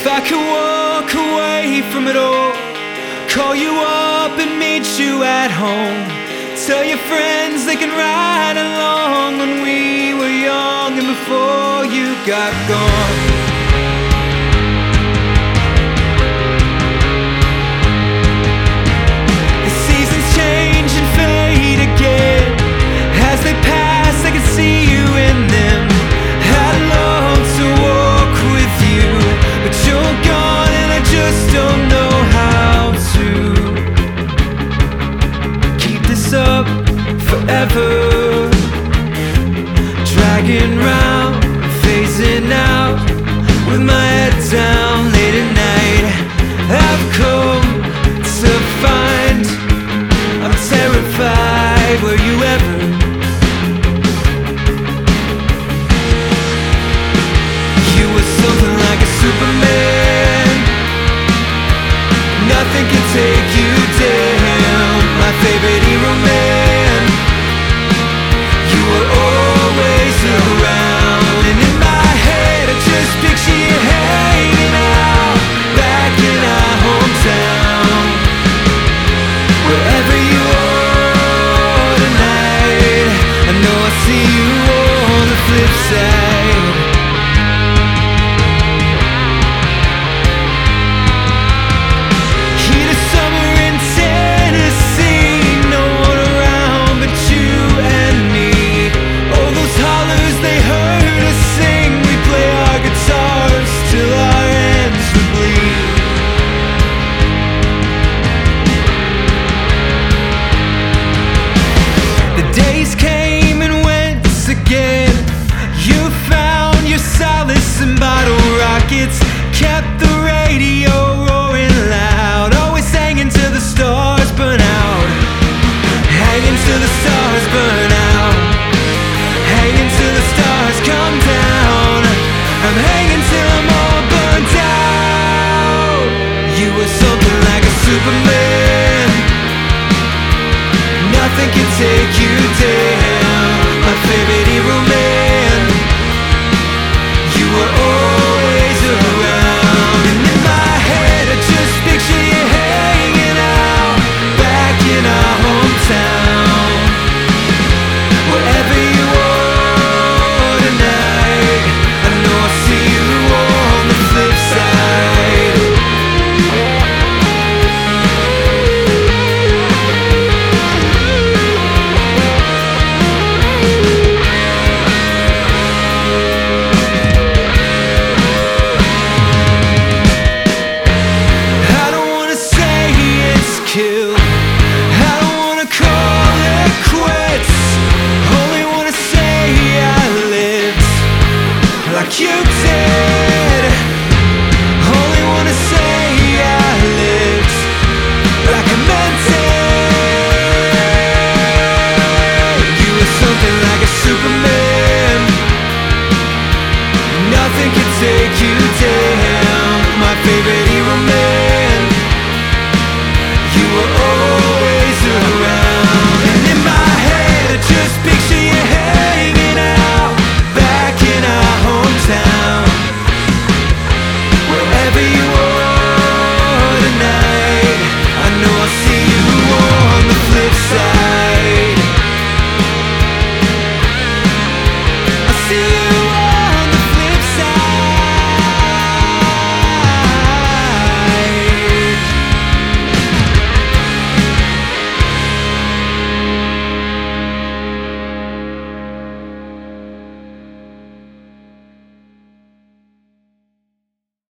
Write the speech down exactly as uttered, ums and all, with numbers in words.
If I could walk away from it all, call you up and meet you at home, tell your friends they can ride along when we were young and before you got gone. Forever, dragging round, phasing out, with my head down late at night. I've come to find I'm terrified. Were you ever? You were something like a Superman. Nothing can take you down. My favorite hero man.